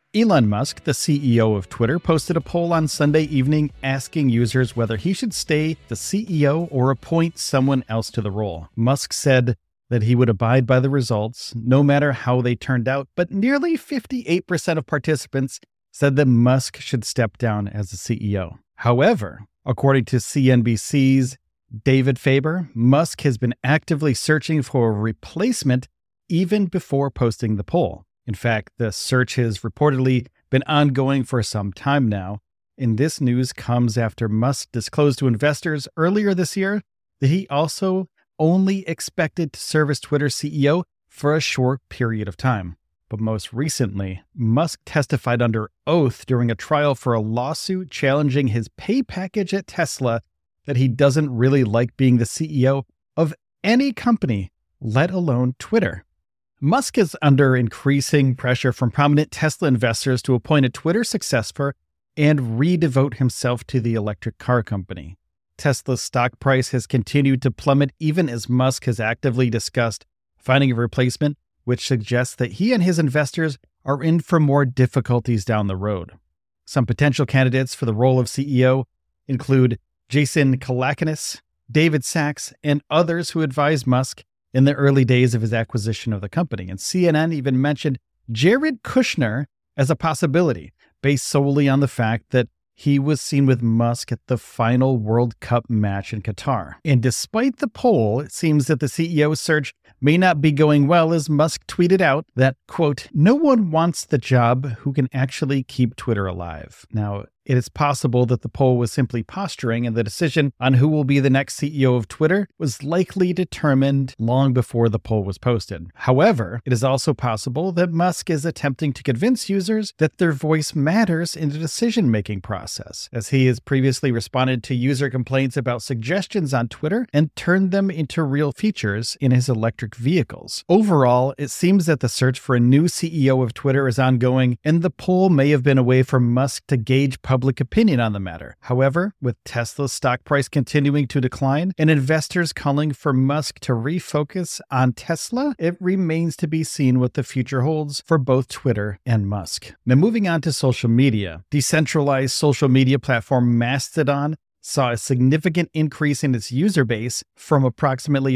Elon Musk, the CEO of Twitter, posted a poll on Sunday evening asking users whether he should stay the CEO or appoint someone else to the role. Musk said that he would abide by the results, no matter how they turned out, but nearly 58% of participants said that Musk should step down as the CEO. However, according to CNBC's David Faber, Musk has been actively searching for a replacement even before posting the poll. In fact, the search has reportedly been ongoing for some time now, and this news comes after Musk disclosed to investors earlier this year that he also only expected to serve as Twitter's CEO for a short period of time. But most recently, Musk testified under oath during a trial for a lawsuit challenging his pay package at Tesla that he doesn't really like being the CEO of any company, let alone Twitter. Musk is under increasing pressure from prominent Tesla investors to appoint a Twitter successor and redevote himself to the electric car company. Tesla's stock price has continued to plummet even as Musk has actively discussed finding a replacement, which suggests that he and his investors are in for more difficulties down the road. Some potential candidates for the role of CEO include Jason Calacanis, David Sachs, and others who advised Musk in the early days of his acquisition of the company. And CNN even mentioned Jared Kushner as a possibility, based solely on the fact that he was seen with Musk at the final World Cup match in Qatar. And despite the poll, it seems that the CEO search may not be going well, as Musk tweeted out that, quote, "No one wants the job who can actually keep Twitter alive." Now, it is possible that the poll was simply posturing and the decision on who will be the next CEO of Twitter was likely determined long before the poll was posted. However, it is also possible that Musk is attempting to convince users that their voice matters in the decision-making process, as he has previously responded to user complaints about suggestions on Twitter and turned them into real features in his electric vehicles. Overall, it seems that the search for a new CEO of Twitter is ongoing, and the poll may have been a way for Musk to gauge public opinion on the matter. However, with Tesla's stock price continuing to decline and investors calling for Musk to refocus on Tesla, it remains to be seen what the future holds for both Twitter and Musk. Now, moving on to social media. Decentralized social media platform Mastodon saw a significant increase in its user base from approximately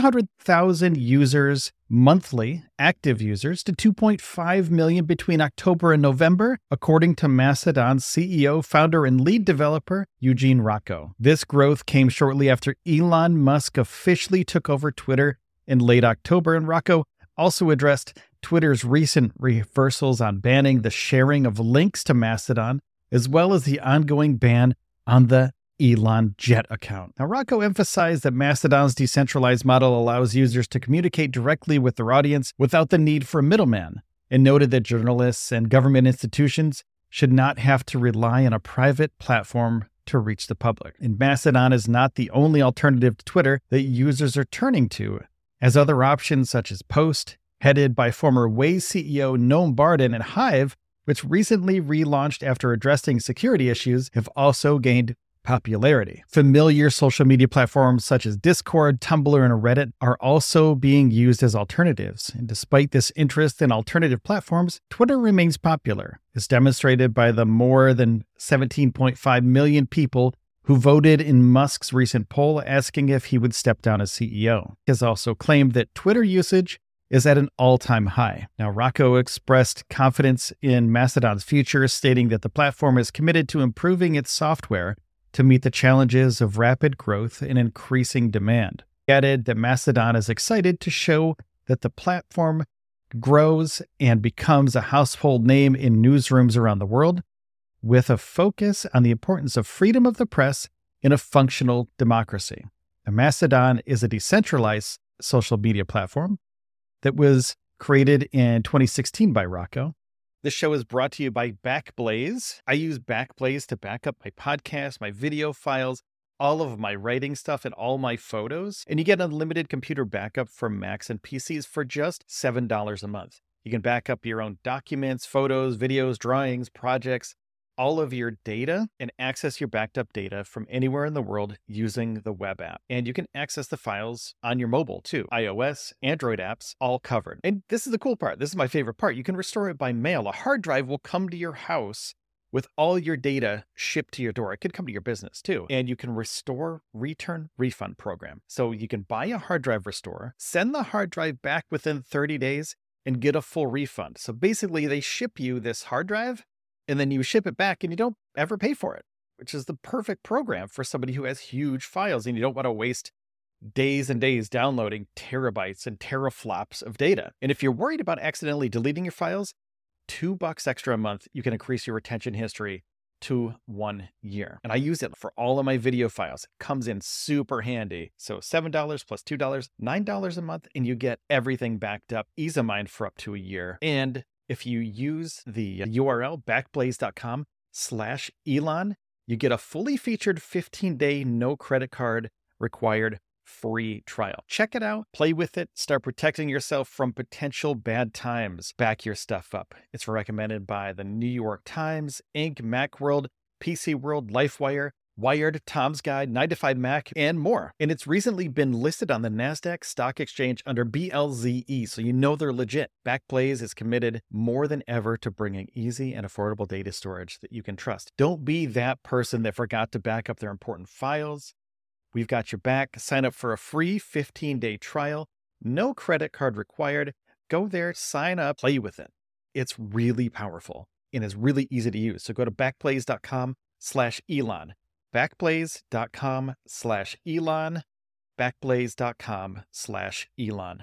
300,000 users monthly, active users, to 2.5 million between October and November, according to Mastodon's CEO, founder, and lead developer, Eugene Rocco. This growth came shortly after Elon Musk officially took over Twitter in late October, and Rocco also addressed Twitter's recent reversals on banning the sharing of links to Mastodon, as well as the ongoing ban on the Elon Jet account. Now, Rocco emphasized that Mastodon's decentralized model allows users to communicate directly with their audience without the need for a middleman, and noted that journalists and government institutions should not have to rely on a private platform to reach the public. And Mastodon is not the only alternative to Twitter that users are turning to, as other options such as Post, headed by former Waze CEO Noam Barden, and Hive, which recently relaunched after addressing security issues, have also gained popularity. Familiar social media platforms such as Discord, Tumblr, and Reddit are also being used as alternatives. And despite this interest in alternative platforms, Twitter remains popular, as demonstrated by the more than 17.5 million people who voted in Musk's recent poll asking if he would step down as CEO. He has also claimed that Twitter usage is at an all-time high. Now, Rocco expressed confidence in Mastodon's future, stating that the platform is committed to improving its software to meet the challenges of rapid growth and increasing demand. He added that Mastodon is excited to show that the platform grows and becomes a household name in newsrooms around the world, with a focus on the importance of freedom of the press in a functional democracy. Now, Mastodon is a decentralized social media platform that was created in 2016 by Rocco. This show is brought to you by Backblaze. I use Backblaze to back up my podcast, my video files, all of my writing stuff, and all my photos. And you get unlimited computer backup for Macs and PCs for just $7 a month. You can back up your own documents, photos, videos, drawings, projects, all of your data and access your backed up data from anywhere in the world using the web app. And you can access the files on your mobile too. iOS, Android apps, all covered. And this is the cool part. This is my favorite part. You can restore it by mail. A hard drive will come to your house with all your data shipped to your door. It could come to your business too. And you can restore, return, refund program. So you can buy a hard drive restore, send the hard drive back within 30 days, and get a full refund. So basically they ship you this hard drive and then you ship it back and you don't ever pay for it, which is the perfect program for somebody who has huge files and you don't want to waste days and days downloading terabytes and teraflops of data. And if you're worried about accidentally deleting your files, $2 extra a month, you can increase your retention history to 1 year. And I use it for all of my video files. It comes in super handy. So $7 plus $2, $9 a month, and you get everything backed up, ease of mind for up to a year. And if you use the URL backblaze.com/Elon, you get a fully featured 15-day no credit card required free trial. Check it out, play with it, start protecting yourself from potential bad times. Back your stuff up. It's recommended by the New York Times, Inc., Macworld, PC World, LifeWire, Wired, Tom's Guide, 9to5Mac, and more. And it's recently been listed on the NASDAQ Stock Exchange under BLZE, so you know they're legit. Backblaze is committed more than ever to bringing easy and affordable data storage that you can trust. Don't be that person that forgot to back up their important files. We've got your back. Sign up for a free 15-day trial. No credit card required. Go there, sign up, play with it. It's really powerful and it's really easy to use. So go to backblaze.com/Elon. Backblaze.com/Elon. Backblaze.com/Elon.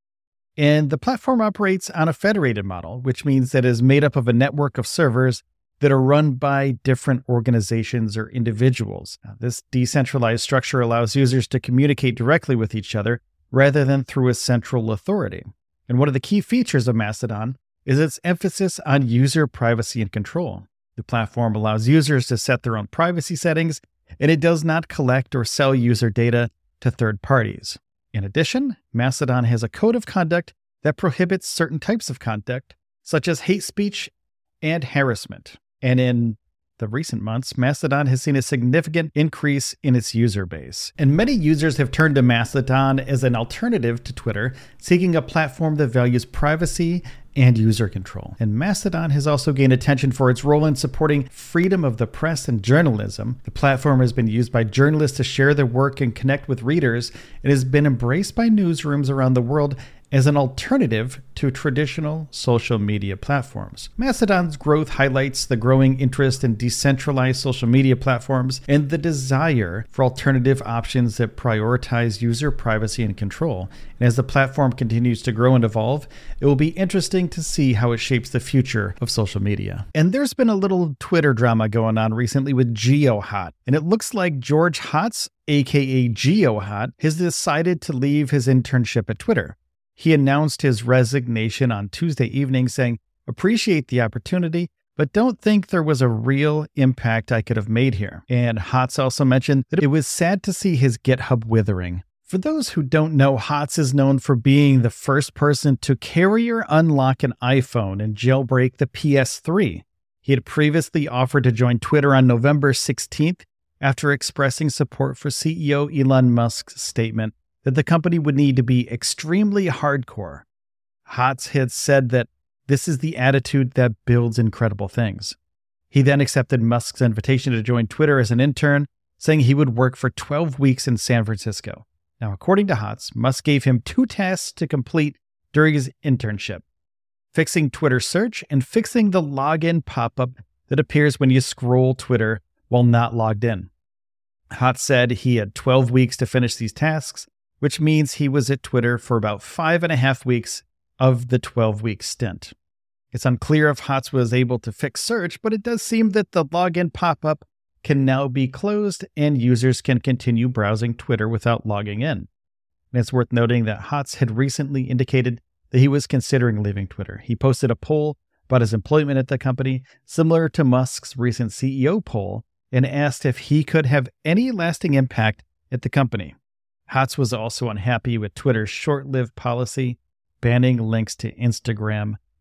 And the platform operates on a federated model, which means that it is made up of a network of servers that are run by different organizations or individuals. Now, this decentralized structure allows users to communicate directly with each other rather than through a central authority. And one of the key features of Mastodon is its emphasis on user privacy and control. The platform allows users to set their own privacy settings, and it does not collect or sell user data to third parties. In addition, Mastodon has a code of conduct that prohibits certain types of conduct, such as hate speech and harassment. And in the recent months, Mastodon has seen a significant increase in its user base. And many users have turned to Mastodon as an alternative to Twitter, seeking a platform that values privacy and user control. And Mastodon has also gained attention for its role in supporting freedom of the press and journalism. The platform has been used by journalists to share their work and connect with readers. It has been embraced by newsrooms around the world as an alternative to traditional social media platforms. Mastodon's growth highlights the growing interest in decentralized social media platforms and the desire for alternative options that prioritize user privacy and control. And as the platform continues to grow and evolve, it will be interesting to see how it shapes the future of social media. And there's been a little Twitter drama going on recently with GeoHot, and it looks like George Hotz, aka GeoHot, has decided to leave his internship at Twitter. He announced his resignation on Tuesday evening, saying, "Appreciate the opportunity, but don't think there was a real impact I could have made here." And Hotz also mentioned that it was sad to see his GitHub withering. For those who don't know, Hotz is known for being the first person to carrier unlock an iPhone and jailbreak the PS3. He had previously offered to join Twitter on November 16th after expressing support for CEO Elon Musk's statement that the company would need to be extremely hardcore. Hotz had said that this is the attitude that builds incredible things. He then accepted Musk's invitation to join Twitter as an intern, saying he would work for 12 weeks in San Francisco. Now, according to Hotz, Musk gave him 2 tasks to complete during his internship: fixing Twitter search and fixing the login pop-up that appears when you scroll Twitter while not logged in. Hotz said he had 12 weeks to finish these tasks, which means he was at Twitter for about 5.5 weeks of the 12-week stint. It's unclear if Hotz was able to fix search, but it does seem that the login pop-up can now be closed and users can continue browsing Twitter without logging in. And it's worth noting that Hotz had recently indicated that he was considering leaving Twitter. He posted a poll about his employment at the company, similar to Musk's recent CEO poll, and asked if he could have any lasting impact at the company. Hotz was also unhappy with Twitter's short-lived policy, banning links to Instagram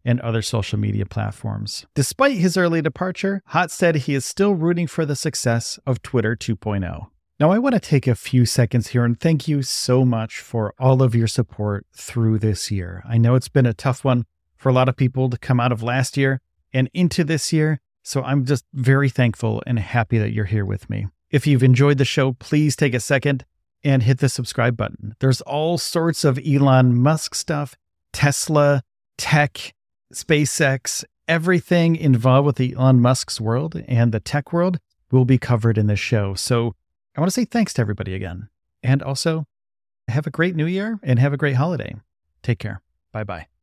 and other social media platforms. Despite his early departure, Hott said he is still rooting for the success of Twitter 2.0. Now, I want to take a few seconds here and thank you so much for all of your support through this year. I know it's been a tough one for a lot of people to come out of last year and into this year, so I'm just very thankful and happy that you're here with me. If you've enjoyed the show, please take a second and hit the subscribe button. There's all sorts of Elon Musk stuff, Tesla, tech, SpaceX, everything involved with Elon Musk's world and the tech world will be covered in this show. So I want to say thanks to everybody again. And also, have a great new year and have a great holiday. Take care. Bye-bye.